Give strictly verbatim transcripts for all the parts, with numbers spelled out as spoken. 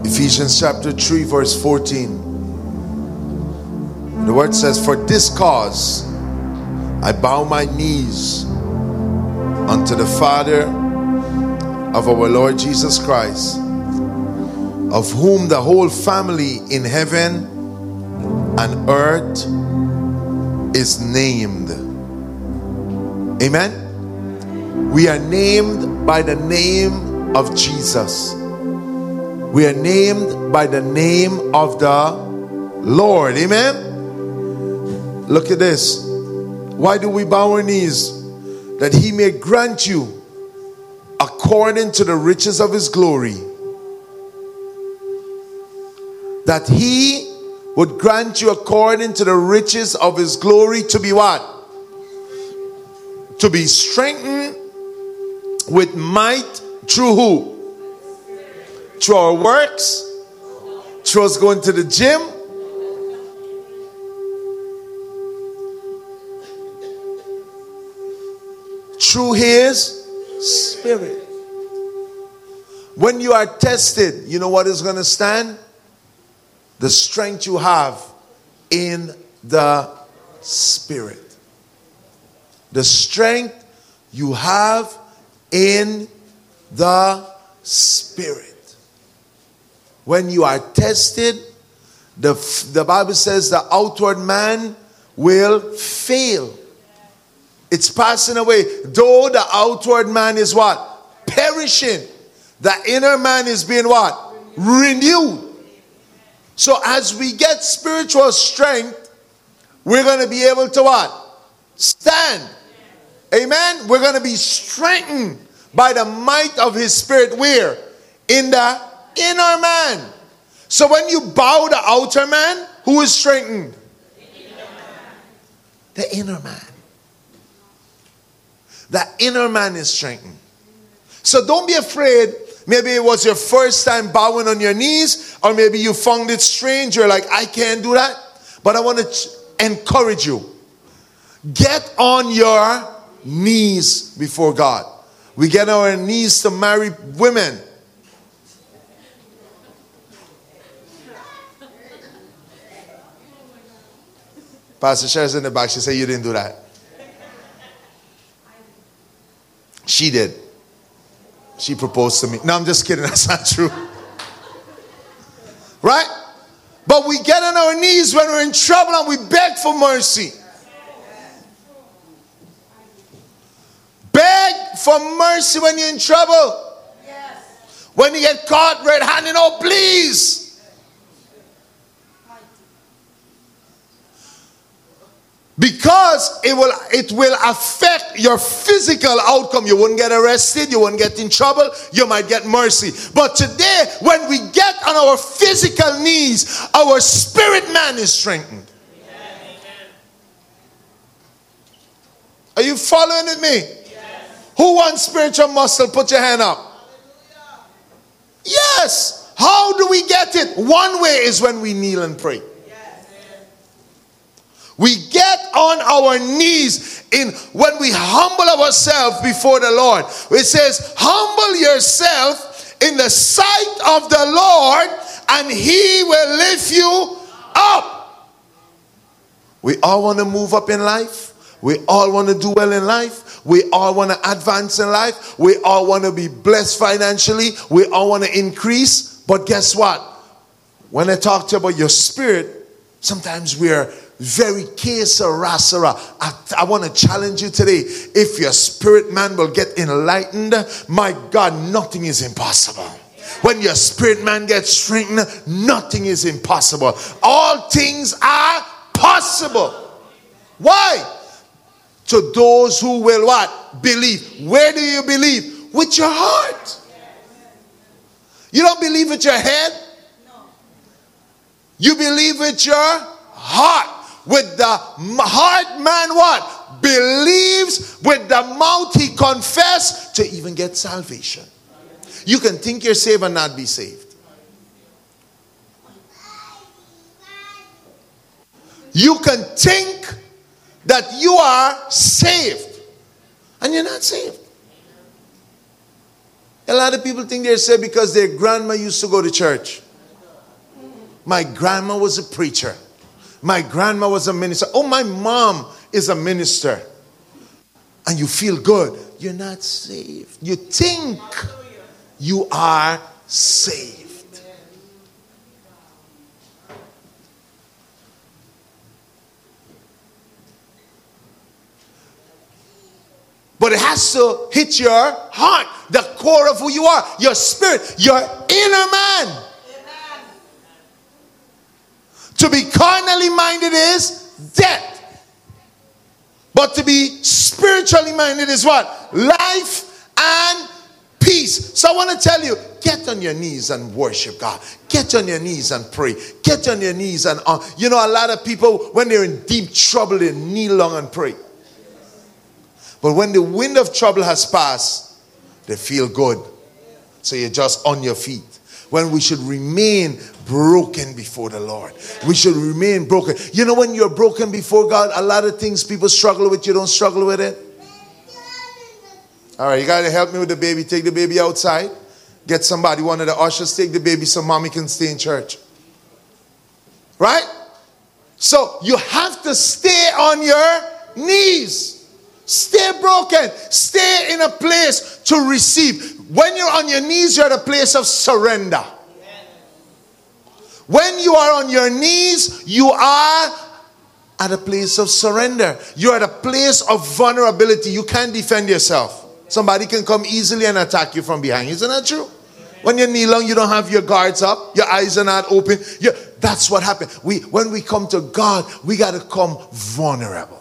Ephesians chapter three verse fourteen. The word says, for this cause I bow my knees unto the Father of our Lord Jesus Christ, of whom the whole family in heaven and earth is named. Amen. We are named by the name of Jesus. We are named by the name of the Lord. Amen. Look at this. Why do we bow our knees? That he may grant you according to the riches of his glory. That he would grant you according to the riches of his glory to be what? To be strengthened with might through who? Through our works, through us going to the gym, through his spirit. When you are tested, you know what is going to stand? The strength you have in the spirit. The strength you have in the spirit. When you are tested, the, the Bible says the outward man will fail. It's passing away. Though the outward man is what? Perishing. The inner man is being what? Renewed. So as we get spiritual strength, we're going to be able to what? Stand. Amen. We're going to be strengthened by the might of his spirit. Where? In the inner man. So when you bow the outer man, who is strengthened? The inner man. The inner man is strengthened. So don't be afraid. Maybe it was your first time bowing on your knees, or maybe you found it strange. You're like, I can't do that. But I want to encourage you. Get on your knees before God. We get on our knees to marry women. Pastor Cher's in the back. She said, you didn't do that. She did. She proposed to me. No, I'm just kidding. That's not true. Right? But we get on our knees when we're in trouble and we beg for mercy. Beg for mercy when you're in trouble. When you get caught red-handed, oh, please. Because it will it will affect your physical outcome. You won't get arrested. You won't get in trouble. You might get mercy. But today, when we get on our physical knees, our spirit man is strengthened. Amen. Are you following with me? Yes. Who wants spiritual muscle? Put your hand up. Hallelujah. Yes. How do we get it? One way is when we kneel and pray. We get on our knees in when we humble ourselves before the Lord. It says, humble yourself in the sight of the Lord, and he will lift you up. We all want to move up in life. We all want to do well in life. We all want to advance in life. We all want to be blessed financially. We all want to increase. But guess what? When I talk to you about your spirit, sometimes we're very kesarasara. I, I want to challenge you today. If your spirit man will get enlightened, my God, nothing is impossible. When your spirit man gets strengthened, nothing is impossible. All things are possible. Why? To those who will what? Believe. Where do you believe? With your heart. You don't believe with your head. You believe with your heart. With the heart man what? Believes. With the mouth he confess to even get salvation. You can think you're saved and not be saved. You can think that you are saved and you're not saved. A lot of people think they're saved because their grandma used to go to church. My grandma was a preacher. My grandma was a minister. Oh, my mom is a minister. And you feel good. You're not saved. You think you are saved. But it has to hit your heart, the core of who you are, your spirit, your inner man. Amen. To be carnally minded is death. But to be spiritually minded is what? Life and peace. So I want to tell you, get on your knees and worship God. Get on your knees and pray. Get on your knees and, uh, you know, a lot of people, when they're in deep trouble, they kneel long and pray. But when the wind of trouble has passed, they feel good. So you're just on your feet. When we should remain broken before the Lord. We should remain broken. You know, when you're broken before God, a lot of things people struggle with, you don't struggle with it. All right, you got to help me with the baby. Take the baby outside. Get somebody, one of the ushers, take the baby so mommy can stay in church. Right? So you have to stay on your knees. Stay broken. Stay in a place to receive. When you're on your knees, you're at a place of surrender. When you are on your knees, you are at a place of surrender. You're at a place of vulnerability. You can't defend yourself. Somebody can come easily and attack you from behind. Isn't that true? When you kneel down, you don't have your guards up. Your eyes are not open. You're, that's what happened. We, when we come to God, we got to come vulnerable.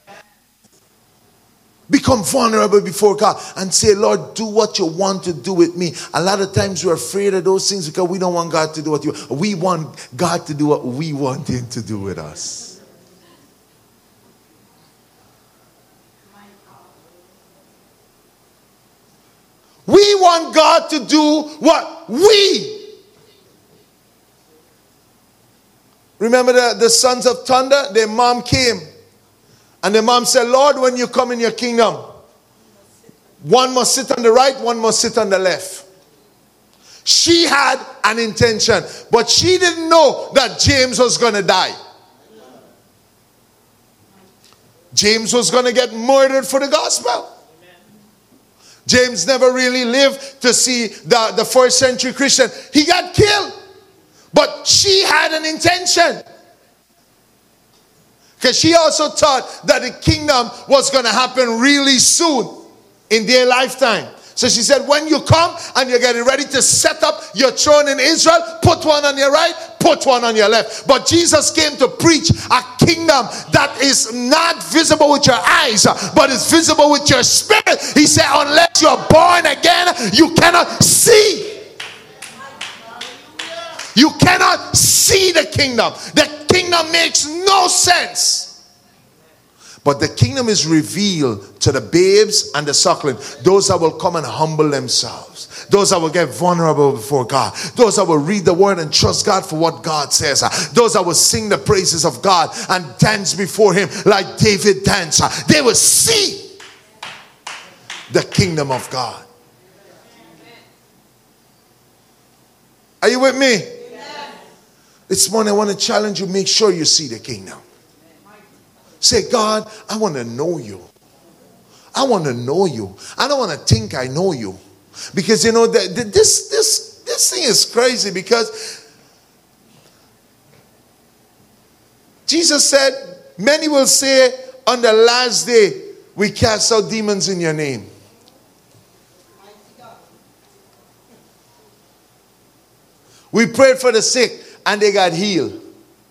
Become vulnerable before God and say, Lord, do what you want to do with me. A lot of times we're afraid of those things because we don't want God to do what you want. We want God to do what we want Him to do with us. We want God to do what we. Remember the, the sons of thunder? Their mom came. And the mom said, Lord, when you come in your kingdom, one must sit on the right, one must sit on the left. She had an intention, but she didn't know that James was going to die. James was going to get murdered for the gospel. James never really lived to see the, the first century Christian. He got killed. But she had an intention. Because she also thought that the kingdom was going to happen really soon in their lifetime. So she said, when you come and you're getting ready to set up your throne in Israel, put one on your right, put one on your left. But Jesus came to preach a kingdom that is not visible with your eyes, but is visible with your spirit. He said, unless you're born again, you cannot see. You cannot see the kingdom. The kingdom makes no sense. But the kingdom is revealed to the babes and the suckling. Those that will come and humble themselves. Those that will get vulnerable before God. Those that will read the word and trust God for what God says. Those that will sing the praises of God and dance before Him like David danced. They will see the kingdom of God. Are you with me? This morning I want to challenge you, make sure you see the kingdom. Say, God, I want to know you. I want to know you. I don't want to think I know you. Because, you know, the, the, this, this, this thing is crazy because Jesus said, many will say on the last day, we cast out demons in your name. We prayed for the sick and they got healed.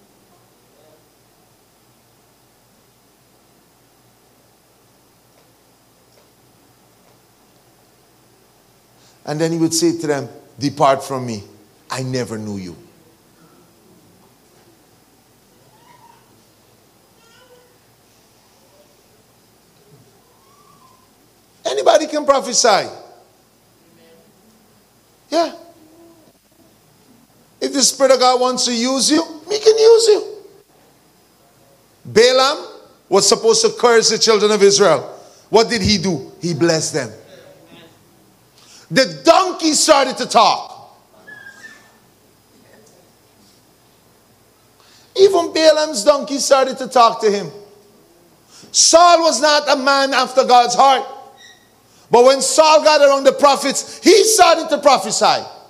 And then He would say to them, depart from me. I never knew you. Anybody can prophesy. Yeah. If the Spirit of God wants to use you, He can use you. Balaam was supposed to curse the children of Israel. What did he do? He blessed them. The donkey started to talk. Even Balaam's donkey started to talk to him. Saul was not a man after God's heart. But when Saul got around the prophets, he started to prophesy.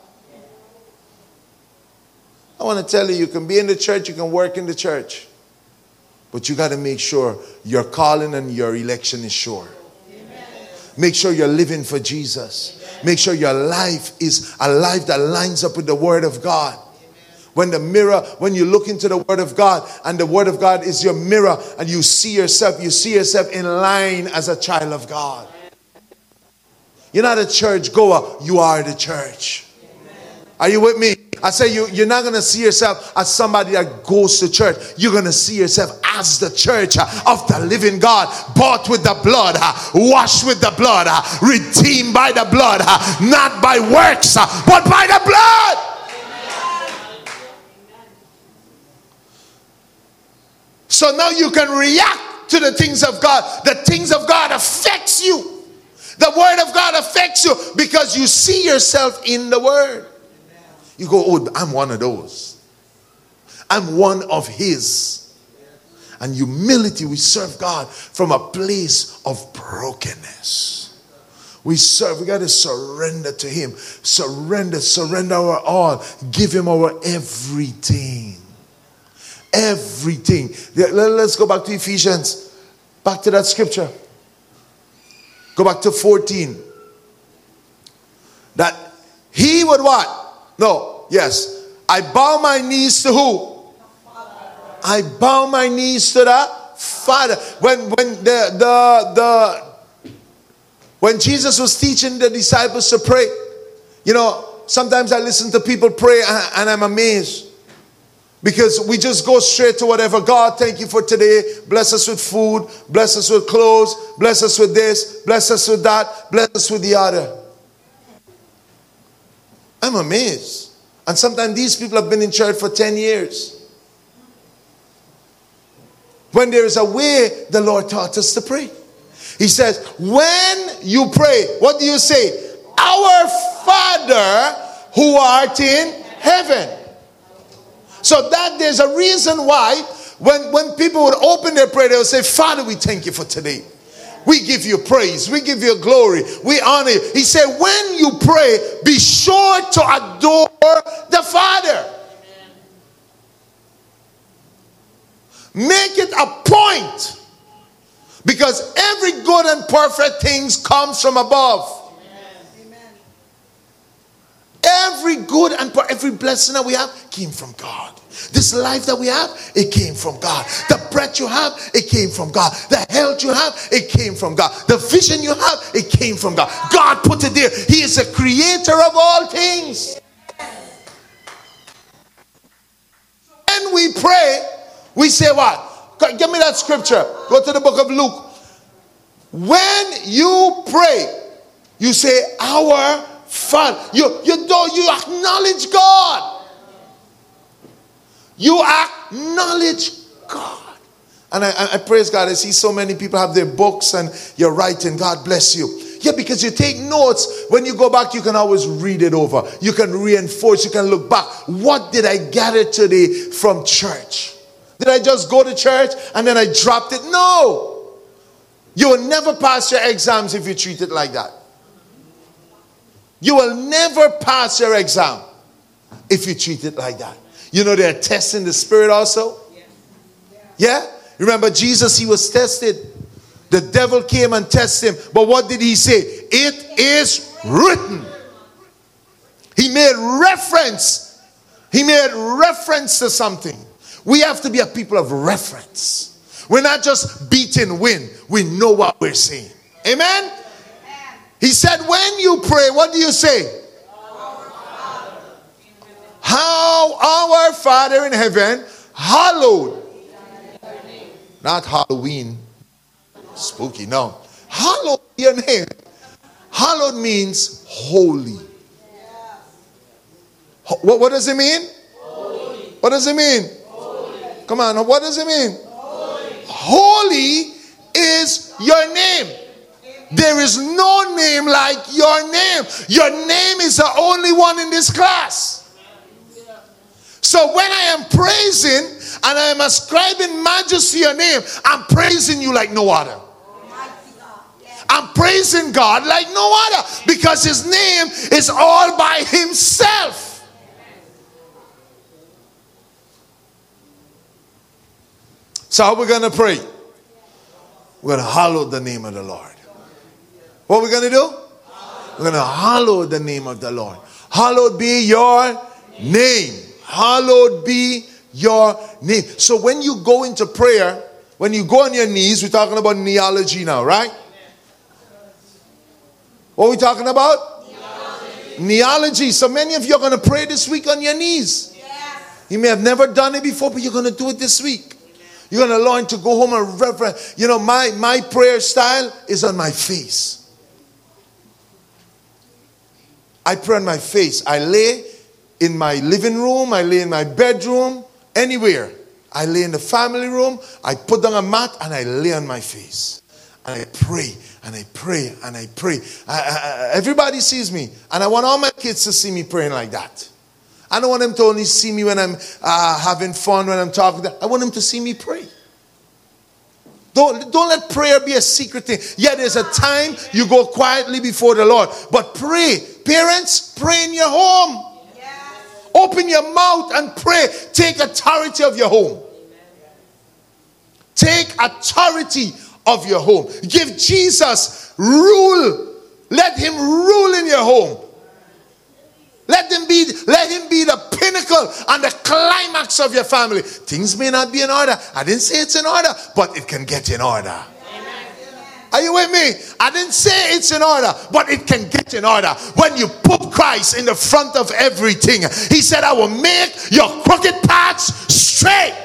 I want to tell you, you can be in the church, you can work in the church. But you got to make sure your calling and your election is sure. Amen. Make sure you're living for Jesus. Amen. Make sure your life is a life that lines up with the Word of God. Amen. When the mirror, when you look into the Word of God and the Word of God is your mirror and you see yourself, you see yourself in line as a child of God. You're not a church goer, you are the church. Amen. Are you with me? I say you, you're not going to see yourself as somebody that goes to church. You're going to see yourself as the church of the living God, bought with the blood, washed with the blood, redeemed by the blood, not by works, but by the blood. So now you can react to the things of God. The things of God affects you. The Word of God affects you because you see yourself in the Word. You go, oh, I'm one of those. I'm one of His. And humility, we serve God from a place of brokenness. We serve, we got to surrender to Him. Surrender, surrender our all. Give Him our everything. Everything. Let's go back to Ephesians. Back to that scripture. Go back to fourteen. That He would what? No, yes. I bow my knees to who? I bow my knees to the Father. When when the the the when Jesus was teaching the disciples to pray, you know, sometimes I listen to people pray and, and I'm amazed. Because we just go straight to whatever. God, thank you for today. Bless us with food. Bless us with clothes. Bless us with this. Bless us with that. Bless us with the other. I'm amazed. And sometimes these people have been in church for ten years. When there is a way, the Lord taught us to pray. He says, when you pray, what do you say? Our Father who art in heaven. So that there's a reason why when, when people would open their prayer, they would say, Father, we thank you for today. We give you praise. We give you glory. We honor you. He said, when you pray, be sure to adore the Father. Make it a point. Because every good and perfect thing comes from above. Every good and every blessing that we have came from God. This life that we have, it came from God. The breath you have, it came from God. The health you have, it came from God. The vision you have, it came from God. God put it there. He is the creator of all things. When we pray, we say what? Give me that scripture. Go to the book of Luke. When you pray, you say, our Father. You, you, don't, you acknowledge God. You acknowledge God. And I, I, I praise God. I see so many people have their books and you're writing. God bless you. Yeah, because you take notes. When you go back, you can always read it over. You can reinforce. You can look back. What did I gather today from church? Did I just go to church and then I dropped it? No. You will never pass your exams if you treat it like that. You will never pass your exam if you treat it like that. You know they're testing the spirit also? Yeah? Remember Jesus, he was tested. The devil came and tested him. But what did he say? It is written. He made reference. He made reference to something. We have to be a people of reference. We're not just beating wind. We know what we're saying. Amen? He said, when you pray, what do you say? Our Father. How our Father in heaven, hallowed. Not Halloween. Spooky, no. Hallowed your name. Hallowed means holy. What, what does it mean? Holy. What does it mean? Holy. Come on, what does it mean? Holy. Holy is your name. There is no name like your name. Your name is the only one in this class. So when I am praising and I am ascribing majesty to your name, I'm praising you like no other. I'm praising God like no other because his name is all by himself. So how are we going to pray? We're going to hallow the name of the Lord. What are we going to do? We're going to hallow the name of the Lord. Hallowed be your name. Hallowed be your name. So when you go into prayer, when you go on your knees, we're talking about neology now, right? What are we talking about? Neology. Neology. So many of you are going to pray this week on your knees. Yes. You may have never done it before, but you're going to do it this week. You're going to learn to go home and reverence. You know, my, my prayer style is on my face. I pray on my face. I lay in my living room. I lay in my bedroom. Anywhere. I lay in the family room. I put down a mat and I lay on my face. And I pray. And I pray and I pray. I, I, everybody sees me. And I want all my kids to see me praying like that. I don't want them to only see me when I'm uh, having fun, when I'm talking. I want them to see me pray. Don't, don't let prayer be a secret thing. Yeah, there's a time you go quietly before the Lord. But pray. Parents, pray in your home. Yes. Open your mouth and pray. Take authority of your home. Take authority of your home. Give Jesus rule. Let him rule in your home. Let him be, let him be the pinnacle and the climax of your family. Things may not be in order. I didn't say it's in order, but it can get in order. Amen. Are you with me? I didn't say it's in order, but it can get in order. When you put Christ in the front of everything, he said, I will make your crooked paths straight.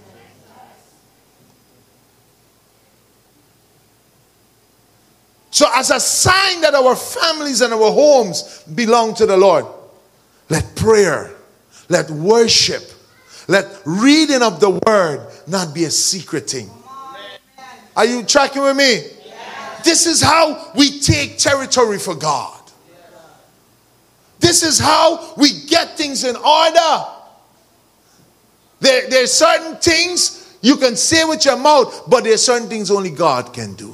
So as a sign that our families and our homes belong to the Lord, let prayer, let worship, let reading of the word not be a secret thing. Are you tracking with me? Yes. This is how we take territory for God. This is how we get things in order. There, there are certain things you can say with your mouth, but there are certain things only God can do.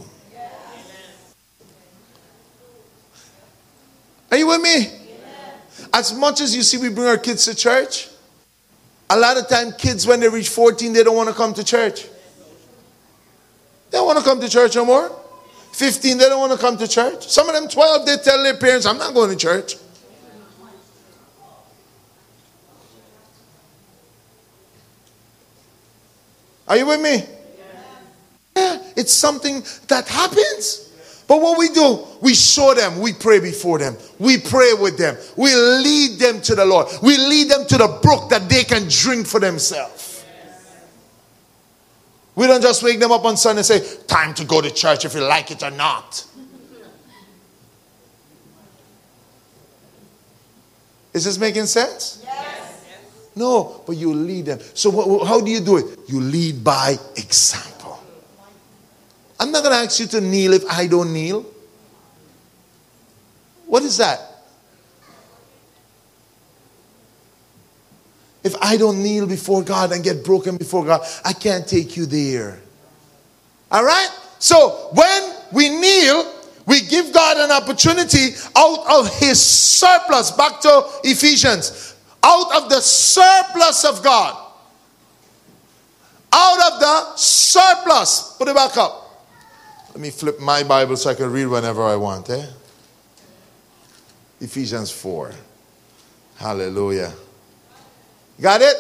Are you with me? As much as you see we bring our kids to church, a lot of time kids when they reach fourteen, they don't want to come to church. They don't want to come to church no more. fifteen, they don't want to come to church. Some of them twelve, they tell their parents, I'm not going to church. Are you with me? Yeah, it's something that happens. But what we do, we show them, we pray before them, we pray with them, we lead them to the Lord, we lead them to the brook that they can drink for themselves. We don't just wake them up on Sunday and say, time to go to church if you like it or not. Is this making sense? Yes. No, but you lead them. So what, how do you do it? You lead by example. I'm not going to ask you to kneel if I don't kneel. What is that? If I don't kneel before God and get broken before God, I can't take you there. All right? So when we kneel, we give God an opportunity out of his surplus. Back to Ephesians. Out of the surplus of God. Out of the surplus. Put it back up. Let me flip my Bible so I can read whenever I want. Eh? Ephesians four. Hallelujah. Got it?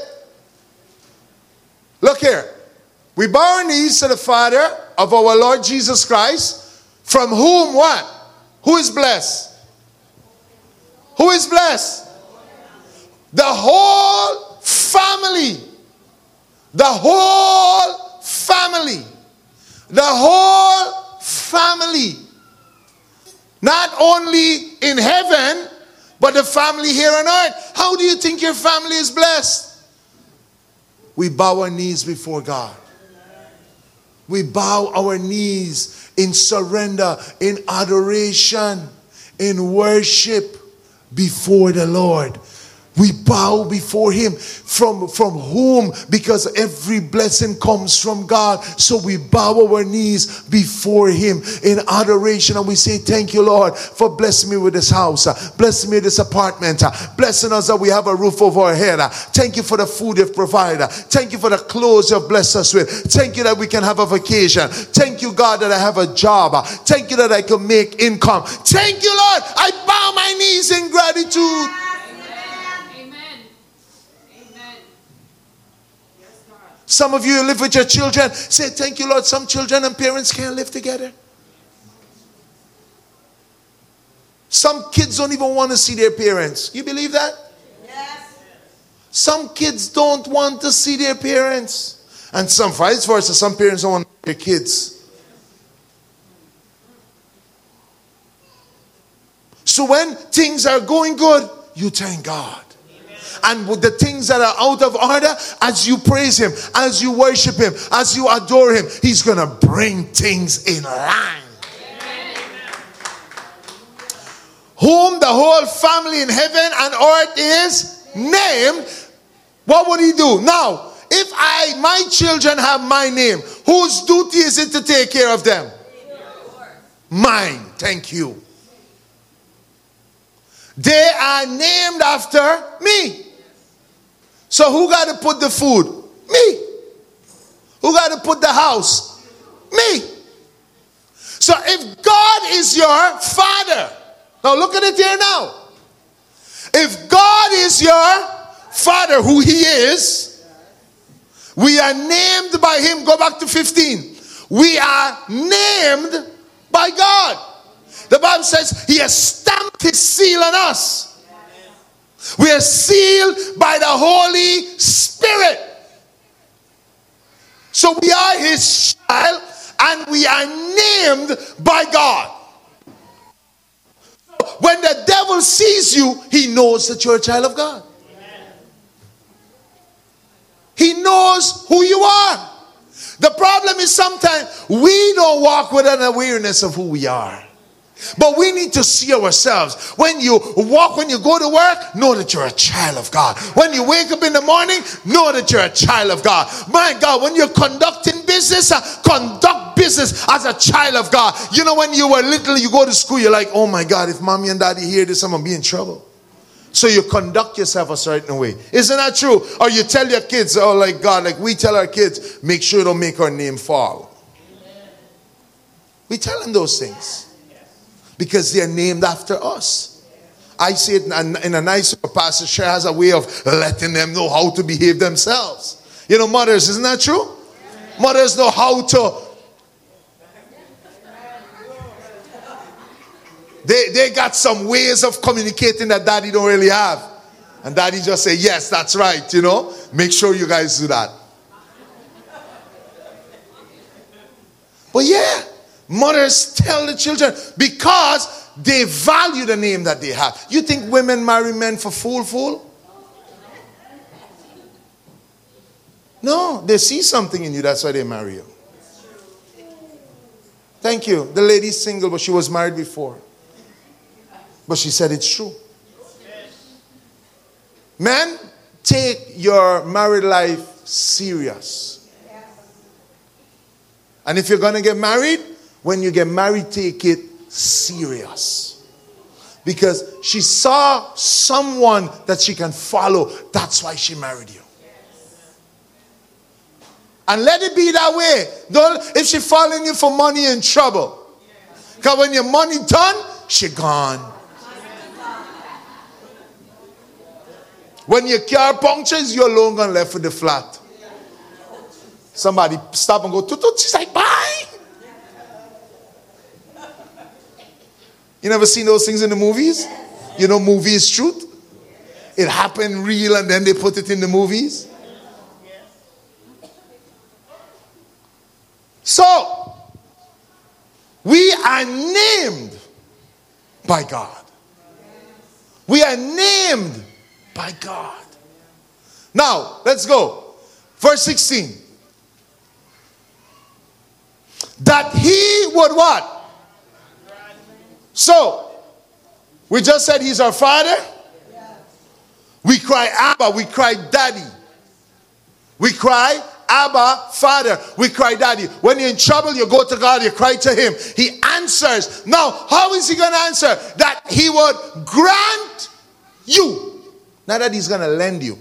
Look here. We bow our knees to the Father of our Lord Jesus Christ, from whom what? Who is blessed? Who is blessed? The whole family. The whole family. The whole family. Not only in heaven, but the family here on earth. How do you think your family is blessed? We bow our knees before God. We bow our knees in surrender, in adoration, in worship before the Lord. We bow before him, from, from whom, because every blessing comes from God. So we bow our knees before him in adoration, and we say, thank you, Lord, for blessing me with this house, uh, blessing me with this apartment, uh, blessing us that we have a roof over our head. Uh, thank you for the food you've provided. Uh, thank you for the clothes you've blessed us with. Thank you that we can have a vacation. Thank you, God, that I have a job. Uh, thank you that I can make income. Thank you, Lord. I bow my knees in gratitude. Some of you live with your children. Say, thank you, Lord. Some children and parents can't live together. Some kids don't even want to see their parents. You believe that? Yes. Some kids don't want to see their parents. And some, vice versa, some parents don't want to see their kids. So when things are going good, you thank God. And with the things that are out of order, as you praise him, as you worship him, as you adore him, he's going to bring things in line. Amen. Whom the whole family in heaven and earth is named, what would he do? Now, if I, my children have my name, whose duty is it to take care of them? Mine. Thank you. They are named after me. So who got to put the food? Me. Who got to put the house? Me. So if God is your father, now look at it here now. If God is your father, who he is, we are named by him. Go back to fifteen. We are named by God. The Bible says he has stamped his seal on us. We are sealed by the Holy Spirit. So we are his child and we are named by God. When the devil sees you, he knows that you're a child of God. He knows who you are. The problem is sometimes we don't walk with an awareness of who we are. But we need to see ourselves. When you walk, when you go to work, know that you're a child of God. When you wake up in the morning, know that you're a child of God. My God, when you're conducting business, uh, conduct business as a child of God. You know, when you were little, you go to school, you're like, oh my God, if mommy and daddy hear this, I'm going to be in trouble. So you conduct yourself a certain way. Isn't that true? Or you tell your kids, oh, like God, like we tell our kids, make sure you don't make our name fall. We tell them those things. Because they are named after us. I say it in a, in a nice way. Pastor Cher has a way of letting them know how to behave themselves. You know, mothers, isn't that true? Mothers know how to. They, they got some ways of communicating that daddy don't really have. And daddy just say, yes, that's right, you know. Make sure you guys do that. But yeah. Mothers tell the children because they value the name that they have. You think women marry men for fool fool? No, they see something in you. That's why they marry you. Thank you. The lady's single, but she was married before. But she said it's true. Men, take your married life serious. And if you're going to get married, when you get married, take it serious. Because she saw someone that she can follow. That's why she married you. And let it be that way. Don't, if she following you for money and trouble. Because when your money done, she gone. When your car punctures, you're alone and left with the flat. Somebody stop and go, toot toot. She's like, bye. You never seen those things in the movies? You know, movie is truth. It happened real and then they put it in the movies. So, we are named by God. We are named by God. Now, let's go. Verse sixteen. That he would what? So, we just said he's our father. We cry Abba, we cry Daddy. We cry Abba, Father. We cry Daddy. When you're in trouble, you go to God, you cry to Him. He answers. Now, how is He going to answer? That He would grant you. Not that He's going to lend you.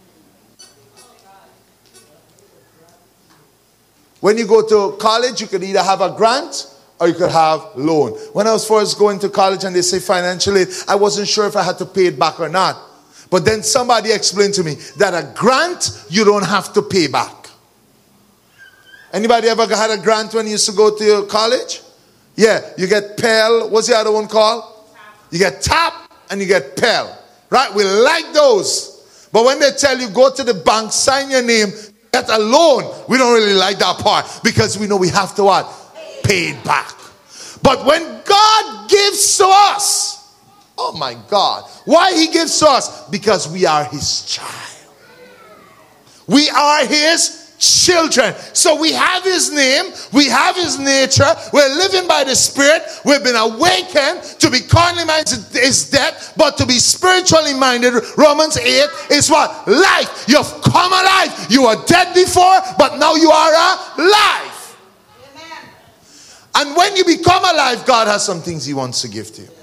When you go to college, you could either have a grant or you could have loan. When I was first going to college and they say financial aid, I wasn't sure if I had to pay it back or not. But then somebody explained to me that a grant, you don't have to pay back. Anybody ever had a grant when you used to go to your college? Yeah, you get Pell. What's the other one called? You get TAP and you get Pell. Right? We like those. But when they tell you go to the bank, sign your name, get a loan, we don't really like that part because we know we have to what? Pay it back. But when God gives to us, oh my God, why He gives to us? Because we are His child. We are His children. So we have His name, we have His nature, we're living by the Spirit, we've been awakened. To be carnally minded is death, but to be spiritually minded, Romans eight, is what? Life. You've come alive. You were dead before, but now you are alive. Amen. And when you become alive, God has some things He wants to give to you.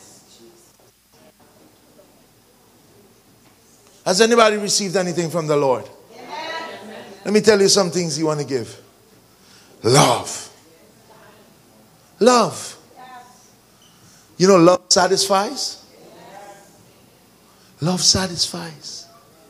Has anybody received anything from the Lord? Let me tell you some things He want to give. Love. Love. You know, love satisfies. Love satisfies.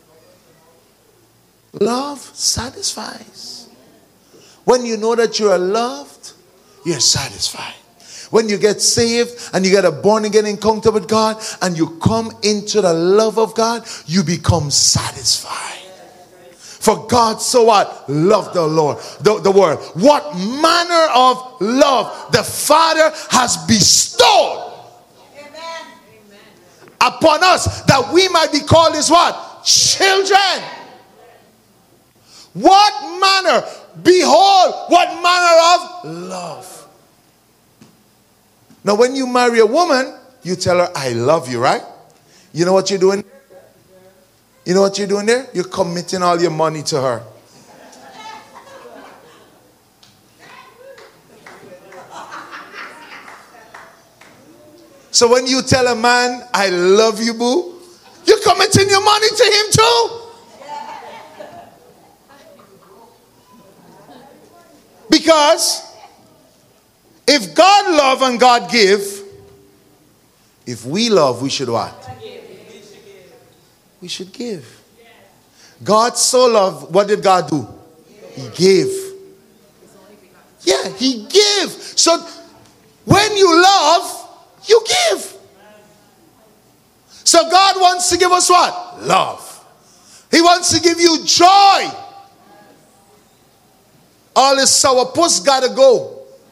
Love satisfies. When you know that you are loved, you're satisfied. When you get saved and you get a born again encounter with God and you come into the love of God, you become satisfied. For God so what? Loved the Lord, the, the world. What manner of love the Father has bestowed Amen. Upon us, that we might be called His what? Children. What manner? Behold, what manner of love. Now when you marry a woman, you tell her, I love you, right? You know what you're doing? You know what you're doing there? You're committing all your money to her. So when you tell a man, I love you, boo, you're committing your money to him too. Because if God love and God give, if we love, we should what? We should give. God so loved. What did God do? He gave. Yeah, He gave. So when you love, you give. So God wants to give us what? Love. He wants to give you joy. All this sourpuss gotta go.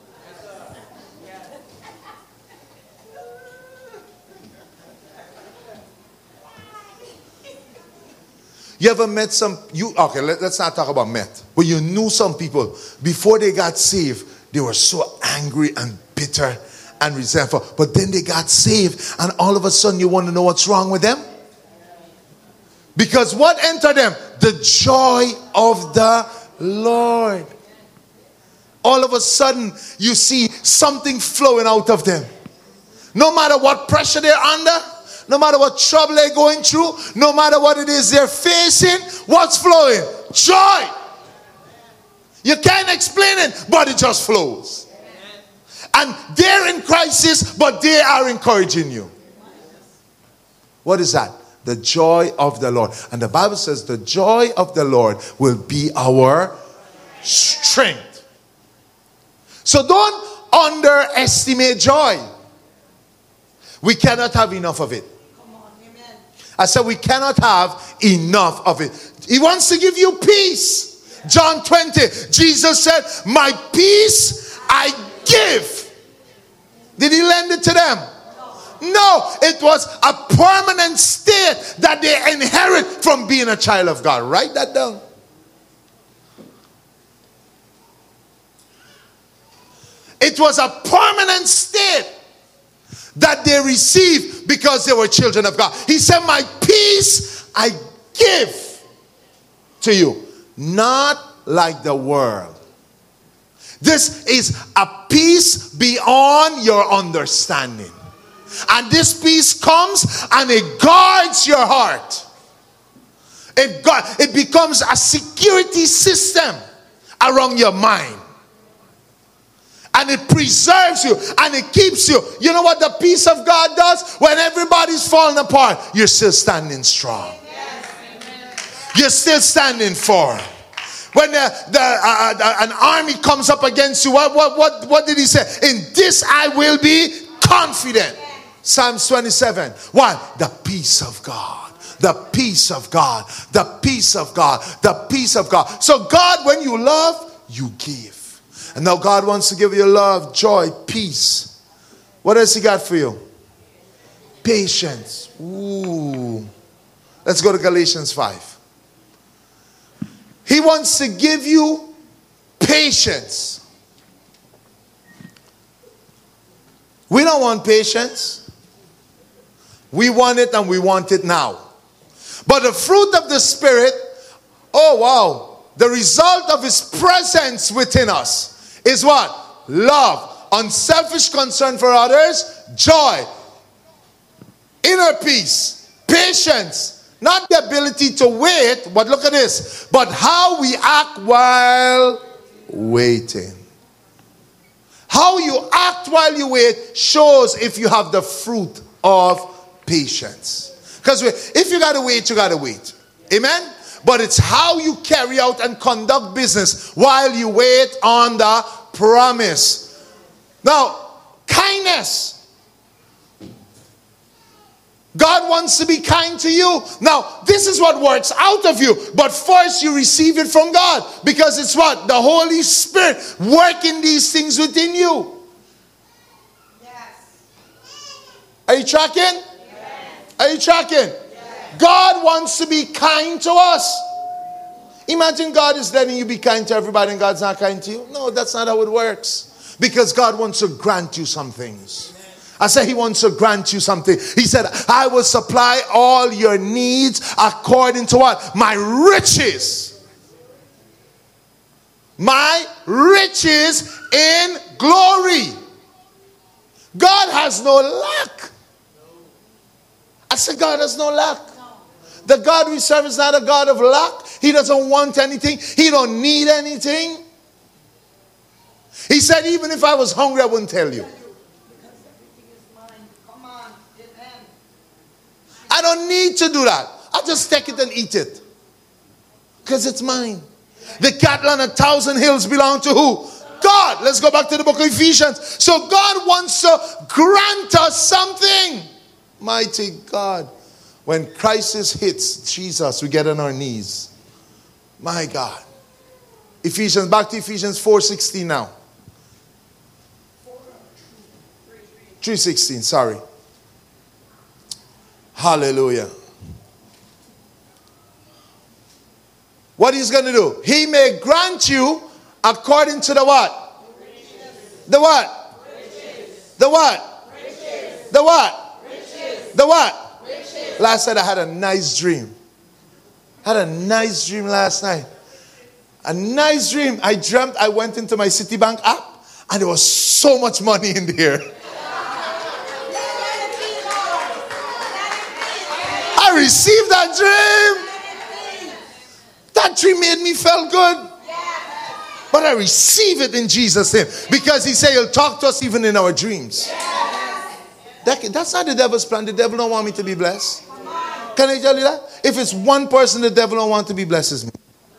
You ever met some, you, okay, let, let's not talk about met, but you knew some people, before they got saved, they were so angry and bitter and resentful. But then they got saved, and all of a sudden you want to know what's wrong with them? Because what entered them? The joy of the Lord. All of a sudden, you see something flowing out of them. No matter what pressure they're under, no matter what trouble they're going through, no matter what it is they're facing, what's flowing? Joy. You can't explain it, but it just flows. And they're in crisis, but they are encouraging you. What is that? The joy of the Lord. And the Bible says the joy of the Lord will be our strength. So don't underestimate joy. We cannot have enough of it. I said we cannot have enough of it. He wants to give you peace. John twenty, Jesus said, my peace I give. Did He lend it to them? No, it was a permanent state that they inherit from being a child of God. Write that down. It was a permanent state that they received because they were children of God. He said, my peace I give to you. Not like the world. This is a peace beyond your understanding. And this peace comes and it guards your heart. It, guard, it becomes a security system around your mind. And it preserves you and it keeps you. You know what the peace of God does? When everybody's falling apart, you're still standing strong. You're still standing firm. When the, the, uh, uh, an army comes up against you, what, what, what, what did he say? In this I will be confident. Psalms twenty-seven. Why? The peace of God. The peace of God. The peace of God. The peace of God. So God, when you love, you give. And now God wants to give you love, joy, peace. What else he got for you? Patience. Ooh. Let's go to Galatians five. He wants to give you patience. We don't want patience. We want it and we want it now. But the fruit of the Spirit, oh wow, the result of His presence within us is what? Love, unselfish concern for others, joy, inner peace, patience. Not the ability to wait, but look at this. But how we act while waiting. How you act while you wait shows if you have the fruit of patience. Because if you got to wait, you got to wait. Amen? But it's how you carry out and conduct business while you wait on the promise. Now, kindness. God wants to be kind to you. Now, this is what works out of you. But first, you receive it from God. Because it's what? The Holy Spirit working these things within you. Yes. Are you tracking? Yes. Are you tracking? Yes. God wants to be kind to us. Imagine God is letting you be kind to everybody and God's not kind to you. No, that's not how it works. Because God wants to grant you some things. I said He wants to grant you something. He said, I will supply all your needs according to what? My riches. My riches in glory. God has no lack. I said God has no lack. The God we serve is not a God of lack. He doesn't want anything. He don't need anything. He said, even if I was hungry, I wouldn't tell you. I don't need to do that. I'll just take it and eat it. Because it's mine. The cattle on a thousand hills belong to who? God. Let's go back to the book of Ephesians. So God wants to grant us something. Mighty God. When crisis hits Jesus, we get on our knees. My God. Ephesians, back to Ephesians four sixteen now. three sixteen, sorry. Hallelujah. What He's going to do? He may grant you according to the what? Riches. The what? Riches. The what? Riches. The what? Riches. The what? Riches. Last night I had a nice dream. I had a nice dream last night. A nice dream. I dreamt I went into my Citibank app and there was so much money in there. I received that dream. That dream made me feel good. But I receive it in Jesus' name. Because He said He'll talk to us even in our dreams. That, that's not the devil's plan. The devil don't want me to be blessed. Can I tell you that? If it's one person the devil don't want to be blessed, is me.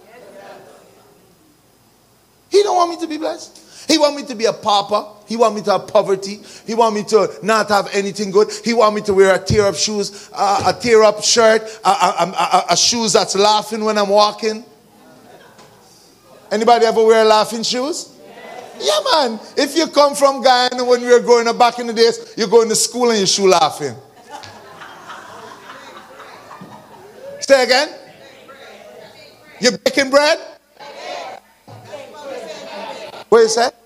He don't want me to be blessed. He want me to be a pauper. He want me to have poverty. He want me to not have anything good. He want me to wear a tear up shoes, uh, a tear up shirt, a, a, a, a shoes that's laughing when I'm walking. Anybody ever wear laughing shoes? Yeah, man. If you come from Guyana when we were growing up back in the days, you go into school and your shoe laughing. Say again. You baking bread? What you say?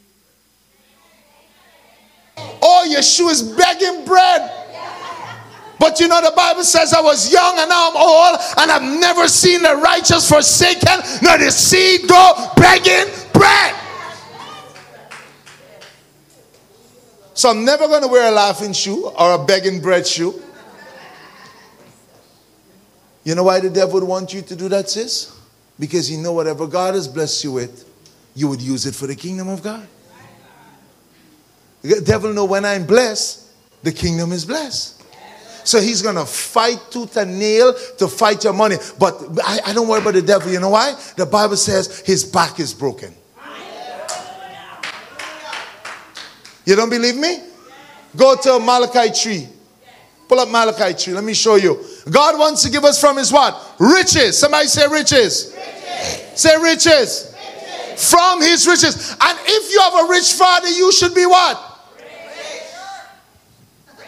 Oh, your shoe is begging bread. But you know, the Bible says I was young and now I'm old, and I've never seen the righteous forsaken, nor the seed go begging bread. So I'm never going to wear a laughing shoe or a begging bread shoe. You know why the devil would want you to do that, sis? Because you know whatever God has blessed you with, you would use it for the kingdom of God. The devil know when I'm blessed, the kingdom is blessed. So he's going to fight tooth and nail to fight your money. But I, I don't worry about the devil. You know why? The Bible says his back is broken. You don't believe me? Go to Malachi three. Pull up Malachi three. Let me show you. God wants to give us from his what? Riches. Somebody say riches. Riches. Say riches. Riches. From his riches. And if you have a rich father, you should be what? Rich.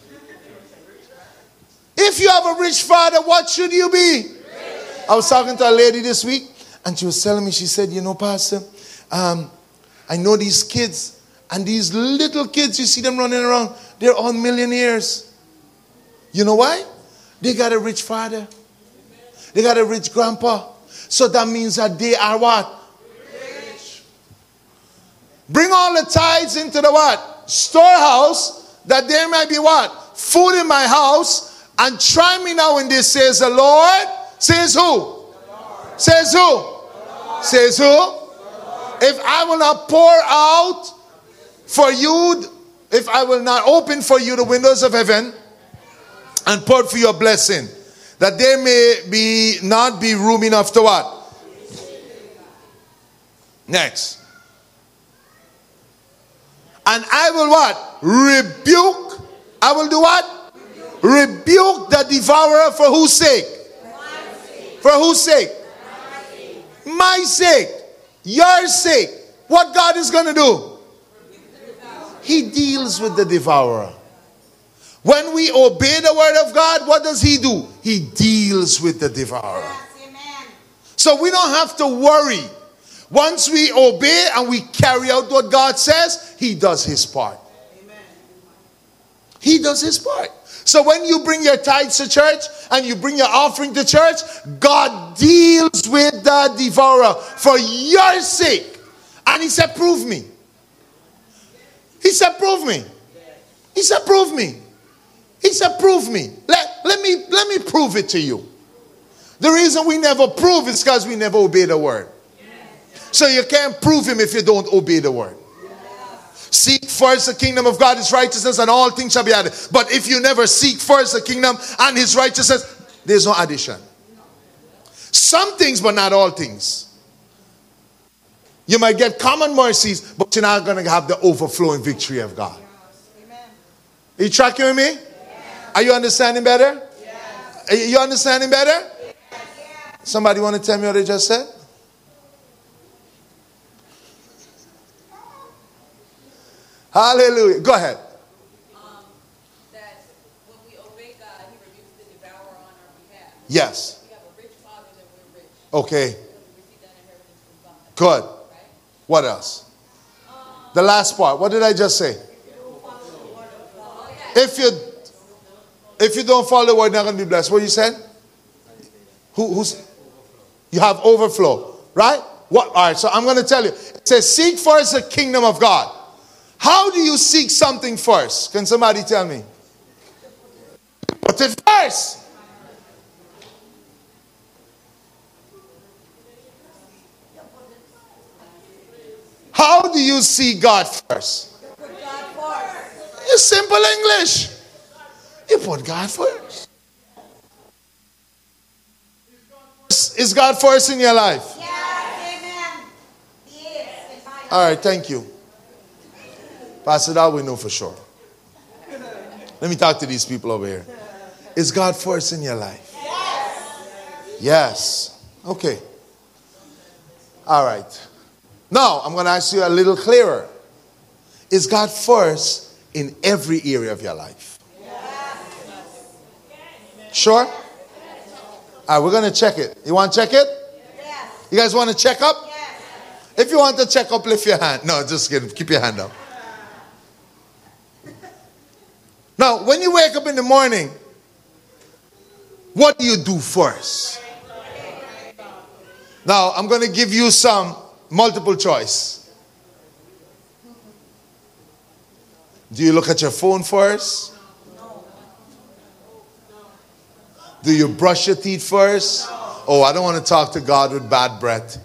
If you have a rich father, what should you be? Rich. I was talking to a lady this week, and she was telling me, she said, you know, Pastor, um, I know these kids. And these little kids, you see them running around, they're all millionaires. You know why? They got a rich father. They got a rich grandpa. So that means that they are what? Rich. Bring all the tithes into the what? Storehouse, that there might be what? Food in my house. And try me now in this, says the Lord. Says who? Says who? Says who? If I will not pour out for you, if I will not open for you the windows of heaven and pour for your blessing, that there may be not be room enough to what? Next. And I will what? Rebuke. I will do what? Rebuke, Rebuke the devourer for whose sake? sake? For whose sake? My sake. My sake. Your sake. What God is going to do? He deals with the devourer. When we obey the word of God, what does he do? He deals with the devourer. Yes, amen. So we don't have to worry. Once we obey and we carry out what God says, he does his part. Amen. He does his part. So when you bring your tithes to church and you bring your offering to church, God deals with the devourer for your sake. And he said, prove me. He said, prove me. He said, prove me. He said, prove me. Let, let me. let me prove it to you. The reason we never prove is because we never obey the word. So you can't prove him if you don't obey the word. Seek first the kingdom of God, his righteousness, and all things shall be added. But if you never seek first the kingdom and his righteousness, there's no addition. Some things, but not all things. You might get common mercies, but you're not going to have the overflowing victory of God. Amen. Are you tracking with me? Yes. Are you understanding better? Yes. Are you understanding better? Yes. Somebody want to tell me what I just said? Hallelujah. Go ahead. Um, that when we obey God, he rebukes the devourer on our behalf. Yes. We have a rich father that we're rich. Okay. Because we receive that inheritance from God. Good. What else? The last part. What did I just say? If you if you don't follow the word, you're not going to be blessed. What you said? Who, who's? You have overflow, right? What? All right. So I'm going to tell you. It says, "Seek first the kingdom of God." How do you seek something first? Can somebody tell me? Put it first. How do you see God first? Put God first. It's simple English. You put God first. Is God first in your life? Yes, amen. He is. All right, thank you. Pastor, that we know for sure. Let me talk to these people over here. Is God first in your life? Yes. Yes. Okay. All right. Now, I'm going to ask you a little clearer. Is God first in every area of your life? Yes. Sure? All right, we're going to check it. You want to check it? Yes. You guys want to check up? Yes. If you want to check up, lift your hand. No, just kidding. Keep your hand up. Now, when you wake up in the morning, what do you do first? Now, I'm going to give you some multiple choice. Do you look at your phone first? Do you brush your teeth first? Oh, I don't want to talk to God with bad breath.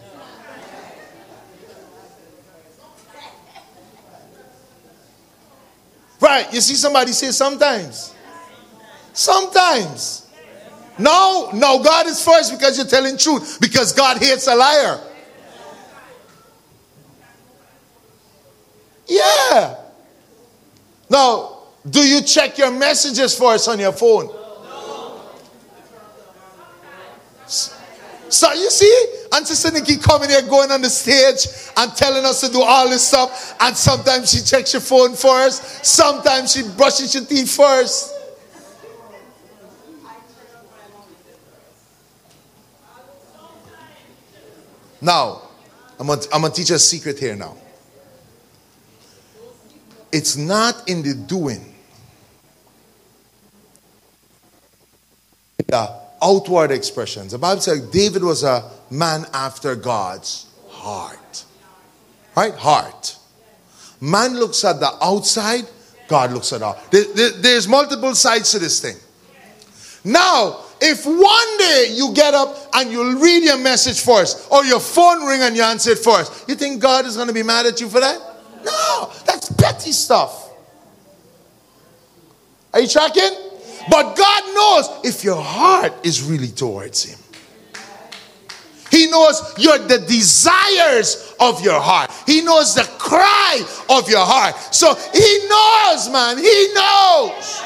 Right, you see somebody say sometimes. Sometimes. No, no, God is first because you're telling truth. Because God hates a liar. Yeah. Now, do you check your messages first on your phone? So you see, and Sister Nikki coming here, going on the stage and telling us to do all this stuff. And sometimes she checks your phone first. Sometimes she brushes your teeth first. Now, I'm going to teach you a secret here now. It's not in the doing. The outward expressions. The Bible says David was a man after God's heart. Right? Heart. Man looks at the outside, God looks at the heart. There, there, there's multiple sides to this thing. Now, if one day you get up and you read your message first, or your phone ring and you answer it first, you think God is going to be mad at you for that? No, that's petty stuff. Are you tracking? But God knows if your heart is really towards Him. He knows your the desires of your heart. He knows the cry of your heart. So He knows, man. He knows.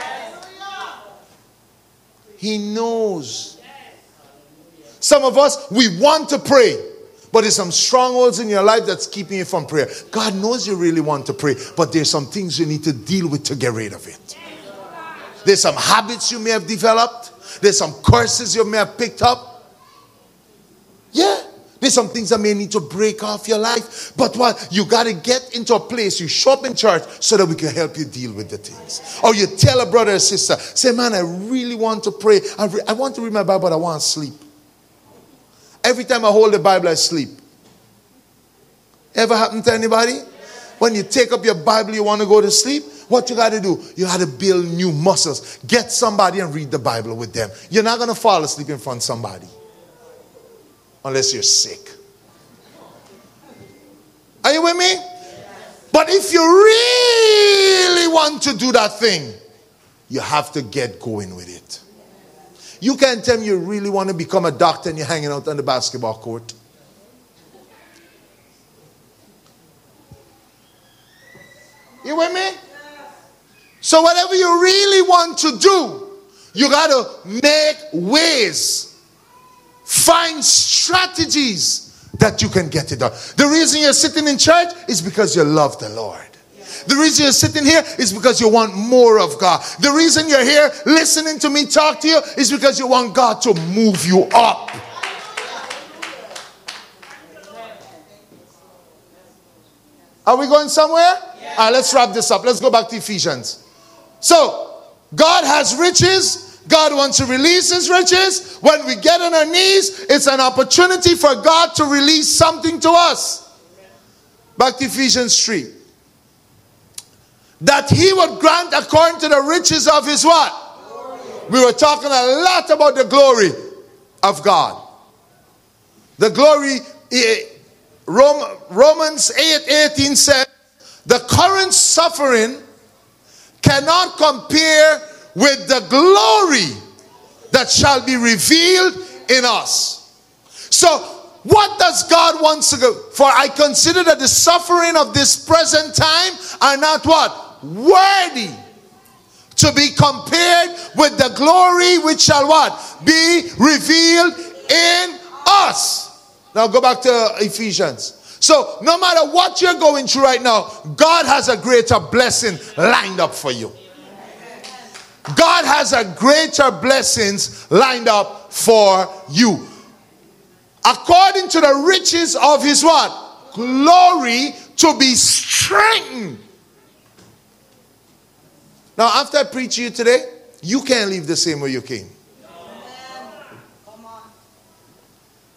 He knows. Some of us, we want to pray, but there's some strongholds in your life that's keeping you from prayer. God knows you really want to pray, but there's some things you need to deal with to get rid of it. There's some habits you may have developed. There's some curses you may have picked up. Yeah. There's some things that may need to break off your life. But what? You got to get into a place. You show up in church so that we can help you deal with the things. Or you tell a brother or sister, say, man, I really want to pray. I, re- I want to read my Bible, but I want to sleep. Every time I hold the Bible, I sleep. Ever happened to anybody? When you take up your Bible, you want to go to sleep. What you got to do? You got to build new muscles. Get somebody and read the Bible with them. You're not going to fall asleep in front of somebody. Unless you're sick. Are you with me? Yes. But if you really want to do that thing, you have to get going with it. You can't tell me you really want to become a doctor and you're hanging out on the basketball court. You with me? So whatever you really want to do, you got to make ways. Find strategies that you can get it done. The reason you're sitting in church is because you love the Lord. The reason you're sitting here is because you want more of God. The reason you're here listening to me talk to you is because you want God to move you up. Are we going somewhere? Yeah. All right, let's wrap this up. Let's go back to Ephesians. So, God has riches. God wants to release His riches. When we get on our knees, it's an opportunity for God to release something to us. Back to Ephesians three. That He would grant according to the riches of His what? Glory. We were talking a lot about the glory of God. The glory, Romans eight eighteen says, the current suffering cannot compare with the glory that shall be revealed in us. So, what does God want to go? For I consider that the suffering of this present time are not what? Worthy to be compared with the glory which shall what? Be revealed in us. Now go back to Ephesians. So, no matter what you're going through right now, God has a greater blessing lined up for you. God has a greater blessings lined up for you. According to the riches of His what? Glory, to be strengthened. Now, after I preach to you today, you can't leave the same way you came.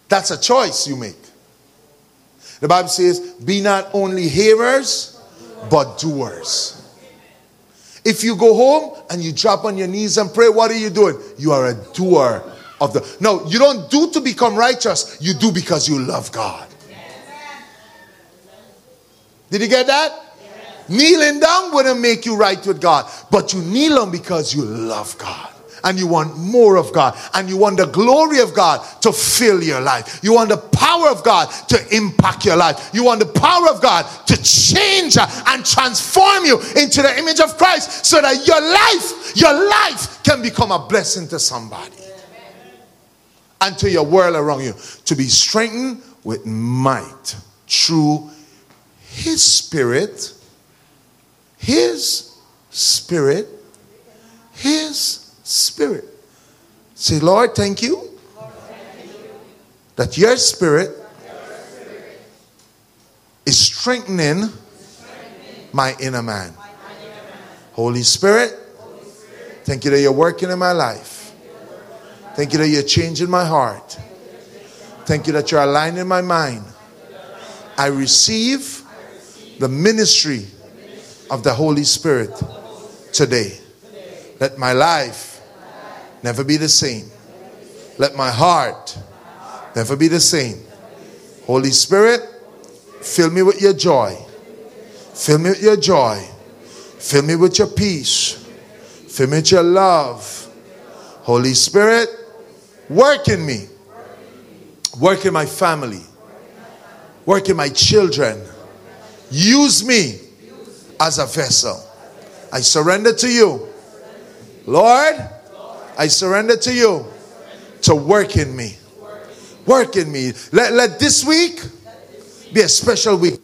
That's a choice you make. The Bible says, be not only hearers, but doers. If you go home and you drop on your knees and pray, what are you doing? You are a doer of the... No, you don't do to become righteous. You do because you love God. Did you get that? Yes. Kneeling down wouldn't make you right with God. But you kneel down because you love God. And you want more of God. And you want the glory of God to fill your life. You want the power of God to impact your life. You want the power of God to change and transform you into the image of Christ. So that your life, your life can become a blessing to somebody. And to your world around you. To be strengthened with might through His Spirit, His Spirit, His Spirit. Say, Lord, thank you, Lord, thank you that your Spirit, your Spirit is strengthening, is strengthening my inner man. My inner man. Holy Spirit, Holy Spirit, thank you that you're working in my life. Thank you that you're changing my heart. Thank you that you're aligning my mind. I receive the ministry of the Holy Spirit today. Let my life never be the same. Let my heart never be the same. Holy Spirit, fill me with your joy. Fill me with your joy. Fill me with your peace. Fill me with your love. Holy Spirit, work in me. Work in my family. Work in my children. Use me as a vessel. I surrender to you. Lord, I surrender to you to work in me. Work in me. Let, let this week be a special week.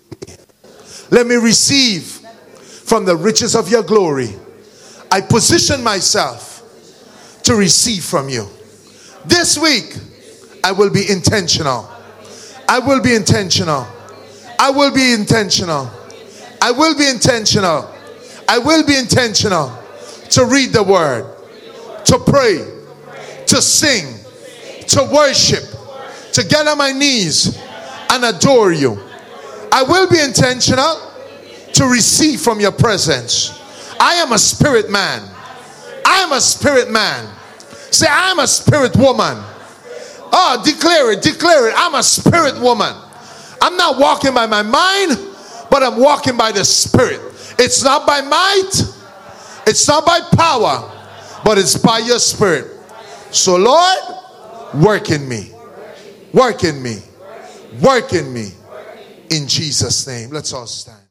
Let me receive from the riches of your glory. I position myself to receive from you. This week, I will be intentional. I will be intentional. I will be intentional. I will be intentional. I will be intentional to read the word, to pray, to sing, to worship, to get on my knees and adore you. I will be intentional to receive from your presence. I am a spirit man. I am a spirit man. Say, I am a spirit woman. Oh, declare it, declare it. I'm a spirit woman. I'm not walking by my mind, but I'm walking by the Spirit. It's not by might, it's not by power, but it's by your Spirit. So Lord, work in me. Work in me. Work in me. In Jesus' name. Let's all stand.